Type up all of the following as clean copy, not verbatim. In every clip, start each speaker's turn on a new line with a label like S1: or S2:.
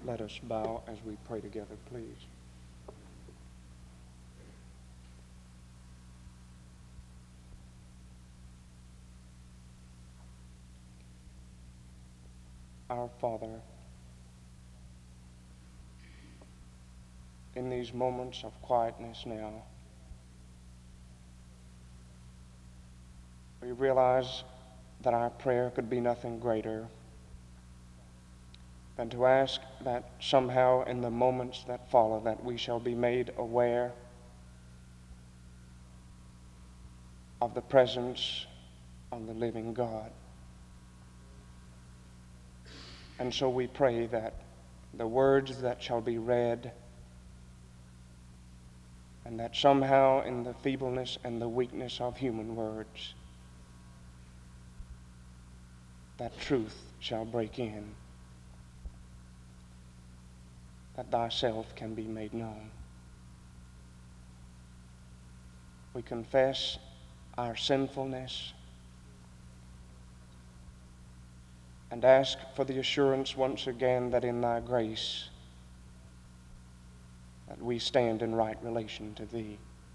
S1: Let us bow as we pray together, please. Our Father, in these moments of quietness now, we realize that our prayer could be nothing greater than to ask that somehow in the moments that follow that we shall be made aware of the presence of the living God. And so we pray that the words that shall be read, and that somehow in the feebleness and the weakness of human words, that truth shall break in, that thyself can be made known. We confess our sinfulness and ask for the assurance once again that in thy grace that we stand in right relation to thee.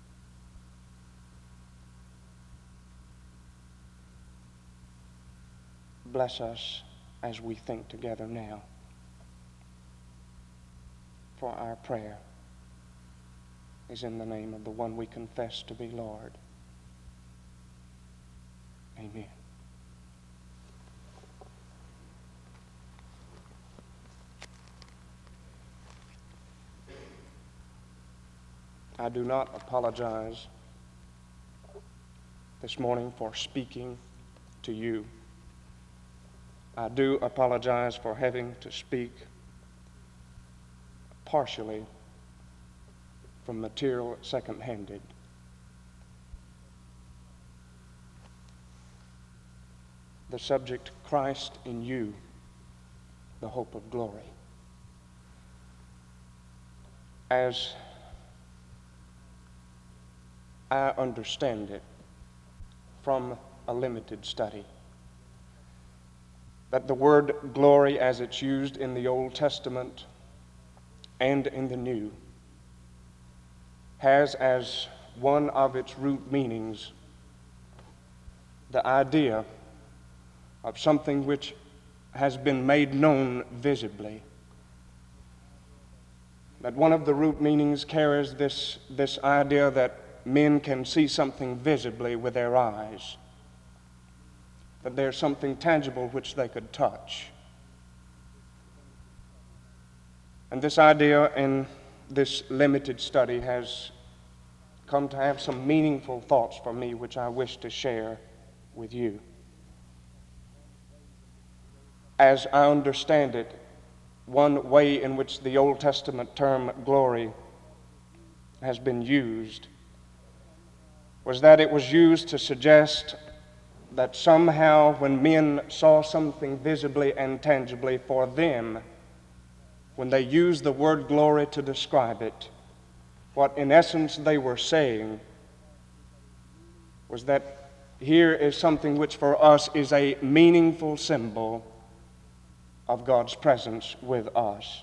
S1: Bless us as we think together now. For our prayer is in the name of the one we confess to be Lord. Amen. I do not apologize this morning for speaking to you. I do apologize for having to speak partially from material second-handed. The subject, Christ in you, the hope of glory. As I understand it from a limited study, that the word glory as it's used in the Old Testament and in the New has as one of its root meanings the idea of something which has been made known visibly. That one of the root meanings carries this idea that men can see something visibly with their eyes, that there's something tangible which they could touch. And this idea in this limited study has come to have some meaningful thoughts for me which I wish to share with you. As I understand it, one way in which the Old Testament term glory has been used was that it was used to suggest that somehow when men saw something visibly and tangibly for them, when they used the word glory to describe it, what in essence they were saying was that here is something which for us is a meaningful symbol of God's presence with us.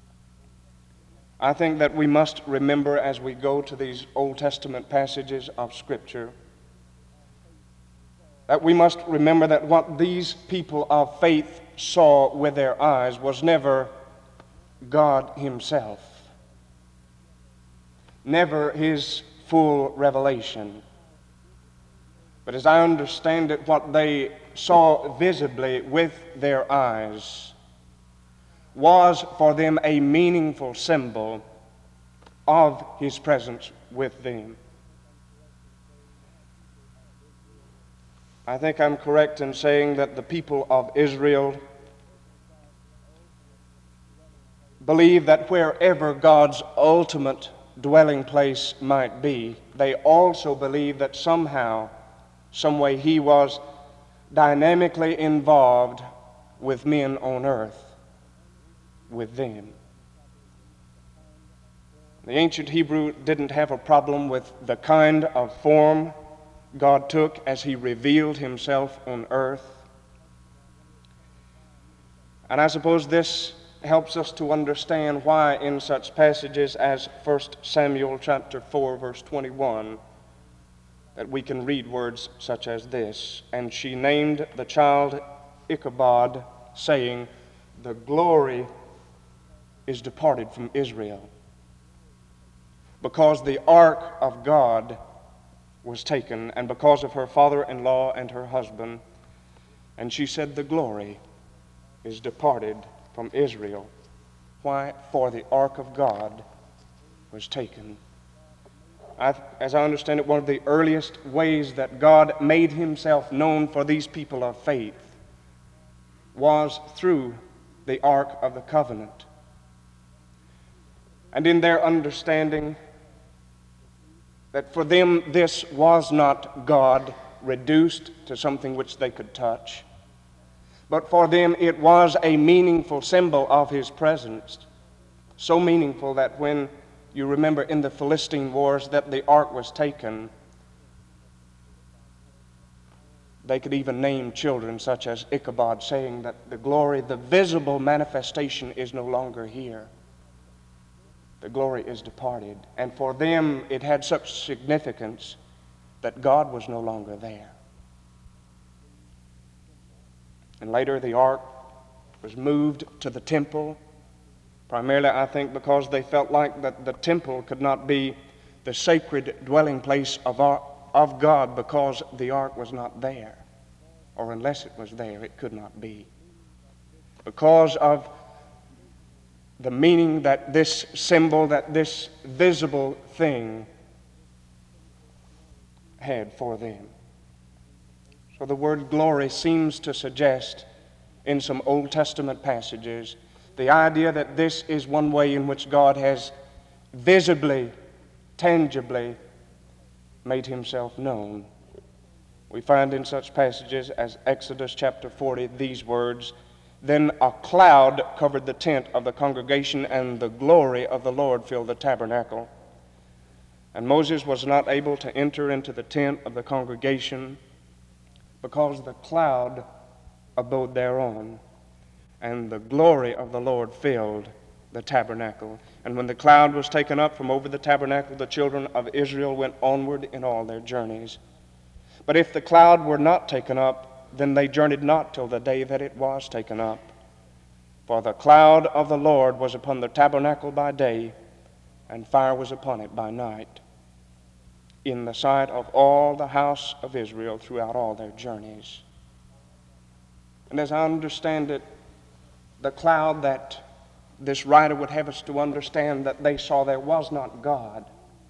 S1: I think that we must remember as we go to these Old Testament passages of Scripture that we must remember that what these people of faith saw with their eyes was never God Himself, never His full revelation. But as I understand it, what they saw visibly with their eyes was for them a meaningful symbol of His presence with them. I think I'm correct in saying that the people of Israel believe that wherever God's ultimate dwelling place might be, they also believe that somehow, some way He was dynamically involved with men on earth, with them. The ancient Hebrew didn't have a problem with the kind of form God took as He revealed Himself on earth. And I suppose this helps us to understand why in such passages as 1 Samuel chapter 4, verse 21, that we can read words such as this, "And she named the child Ichabod, saying, the glory is departed from Israel, because the ark of God was taken, and because of her father-in-law and her husband. And she said, the glory is departed from Israel." Why? For the ark of God was taken. As I understand it, one of the earliest ways that God made himself known for these people of faith was through the Ark of the Covenant. And in their understanding that for them this was not God reduced to something which they could touch, but for them it was a meaningful symbol of his presence, so meaningful that when you remember in the Philistine wars that the ark was taken, they could even name children such as Ichabod, saying that the glory, the visible manifestation, is no longer here. The glory is departed. And for them it had such significance that God was no longer there. And later the ark was moved to the temple, primarily I think because they felt like that the temple could not be the sacred dwelling place of God because the ark was not there, or unless it was there, it could not be. Because of the meaning that this symbol, that this visible thing had for them. So the word glory seems to suggest in some Old Testament passages the idea that this is one way in which God has visibly, tangibly made himself known. We find in such passages as Exodus chapter 40 these words, "Then a cloud covered the tent of the congregation, and the glory of the Lord filled the tabernacle. And Moses was not able to enter into the tent of the congregation because the cloud abode thereon, and the glory of the Lord filled the tabernacle. And when the cloud was taken up from over the tabernacle, the children of Israel went onward in all their journeys. But if the cloud were not taken up, then they journeyed not till the day that it was taken up. For the cloud of the Lord was upon the tabernacle by day, and fire was upon it by night, in the sight of all the house of Israel throughout all their journeys." And as I understand it, the cloud that this writer would have us to understand that they saw there was not God,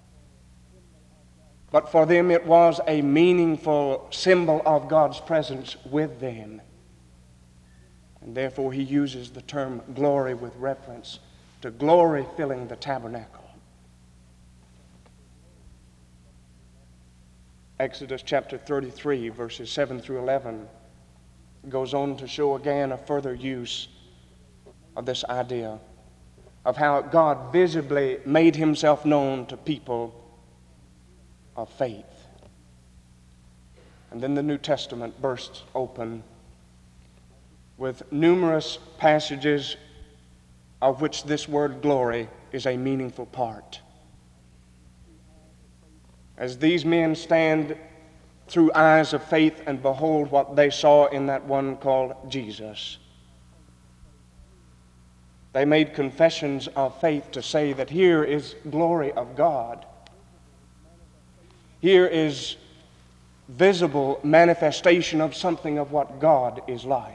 S1: but for them it was a meaningful symbol of God's presence with them. And therefore he uses the term glory with reference to glory filling the tabernacle. Exodus chapter 33, verses 7 through 11, goes on to show again a further use of this idea of how God visibly made himself known to people of faith. And then the New Testament bursts open with numerous passages of which this word glory is a meaningful part. As these men stand through eyes of faith and behold what they saw in that one called Jesus, they made confessions of faith to say that here is glory of God. Here is visible manifestation of something of what God is like.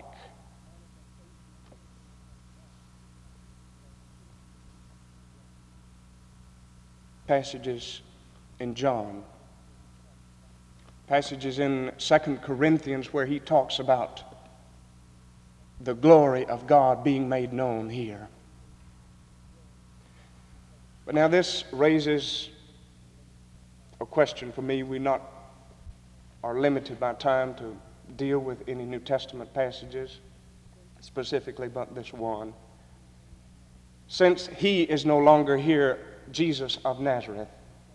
S1: Passages in John, passages in 2 Corinthians where he talks about the glory of God being made known here. But now this raises a question for me. We are limited by time to deal with any New Testament passages specifically, but this one. Since he is no longer here, Jesus of Nazareth,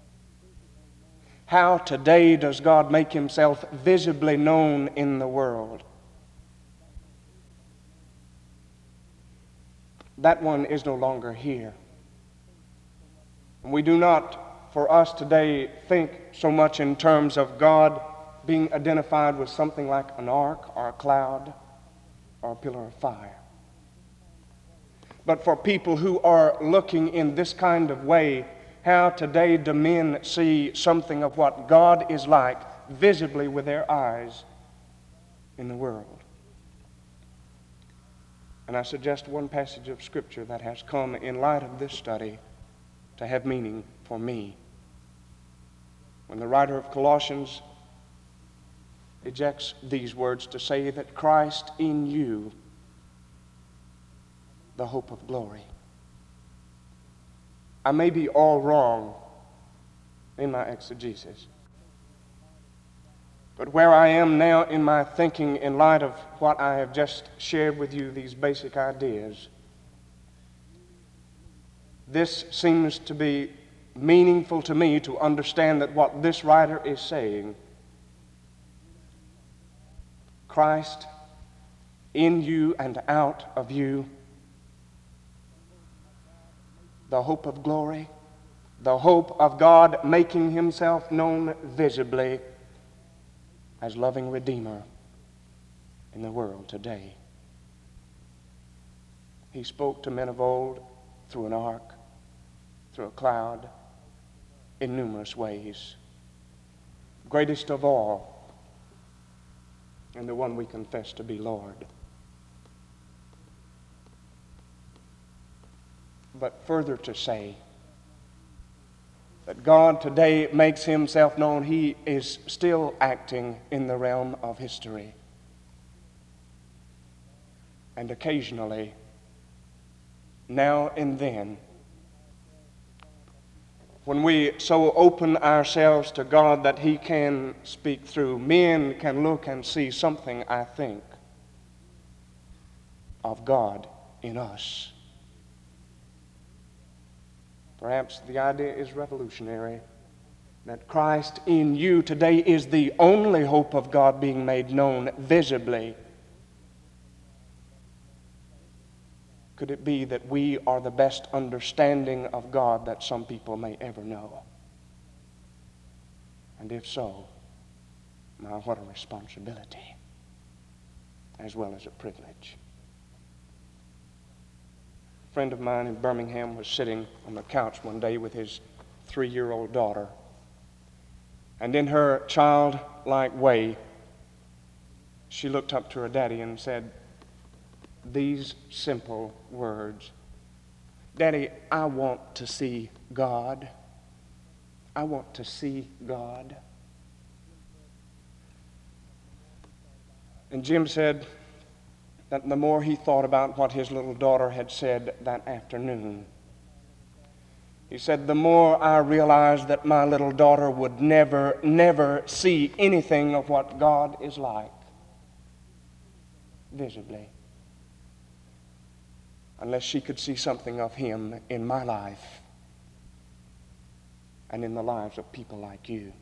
S1: how today does God make himself visibly known in the world? that one is no longer here. And we do not, for us today, think so much in terms of God being identified with something like an ark or a cloud or a pillar of fire. But for people who are looking in this kind of way, how today do men see something of what God is like visibly with their eyes in the world? And I suggest one passage of Scripture that has come in light of this study to have meaning for me. When the writer of Colossians ejects these words to say that Christ in you, the hope of glory. I may be all wrong in my exegesis, but where I am now in my thinking in light of what I have just shared with you, these basic ideas, this seems to be meaningful to me to understand that what this writer is saying, Christ in you and out of you, the hope of glory, the hope of God making himself known visibly as loving Redeemer in the world today. He spoke to men of old through an ark, through a cloud, in numerous ways. Greatest of all, and the one we confess to be Lord. But further to say that God today makes himself known, he is still acting in the realm of history. And occasionally, now and then, when we so open ourselves to God that he can speak through, men can look and see something, I think, of God in us. Perhaps the idea is revolutionary, that Christ in you today is the only hope of God being made known visibly. Could it be that we are the best understanding of God that some people may ever know? And if so, my, what a responsibility, as well as a privilege. A friend of mine in Birmingham was sitting on the couch one day with his 3-year-old daughter. And in her childlike way, she looked up to her daddy and said these simple words, "Daddy, I want to see God. I want to see God." And Jim said that the more he thought about what his little daughter had said that afternoon, he said, the more I realized that my little daughter would never see anything of what God is like visibly unless she could see something of him in my life and in the lives of people like you.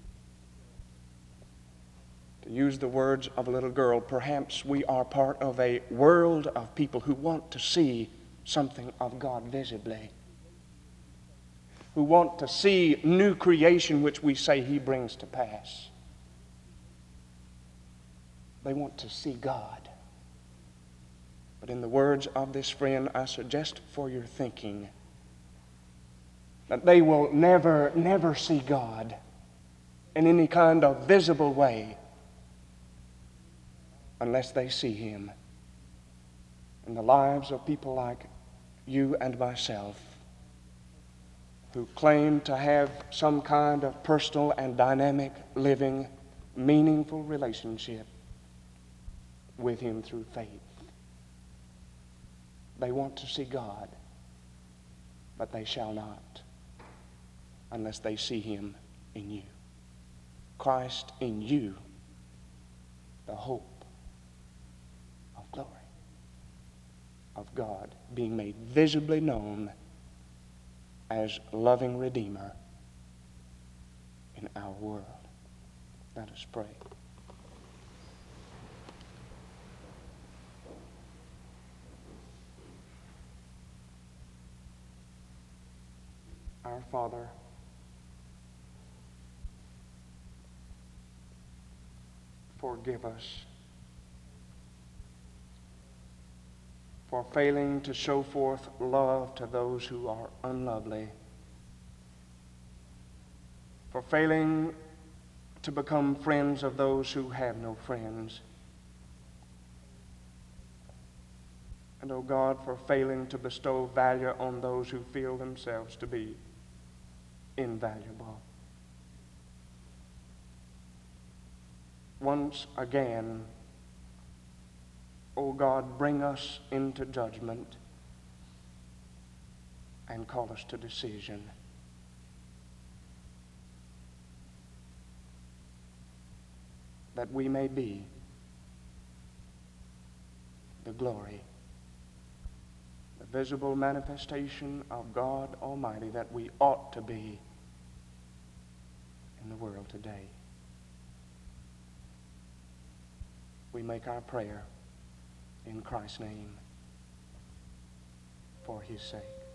S1: To use the words of a little girl, perhaps we are part of a world of people who want to see something of God visibly, who want to see new creation which we say he brings to pass. They want to see God. But in the words of this friend, I suggest for your thinking that they will never see God in any kind of visible way unless they see him in the lives of people like you and myself who claim to have some kind of personal and dynamic, living, meaningful relationship with him through faith. They want to see God, but they shall not unless they see him in you. Christ in you, the hope of glory, of God being made visibly known as loving Redeemer in our world. Let us pray. Our Father, forgive us for failing to show forth love to those who are unlovely, for failing to become friends of those who have no friends, and, O God, for failing to bestow value on those who feel themselves to be invaluable. Once again, O God, bring us into judgment and call us to decision. That we may be the glory, the visible manifestation of God Almighty that we ought to be in the world today. We make our prayer in Christ's name for his sake.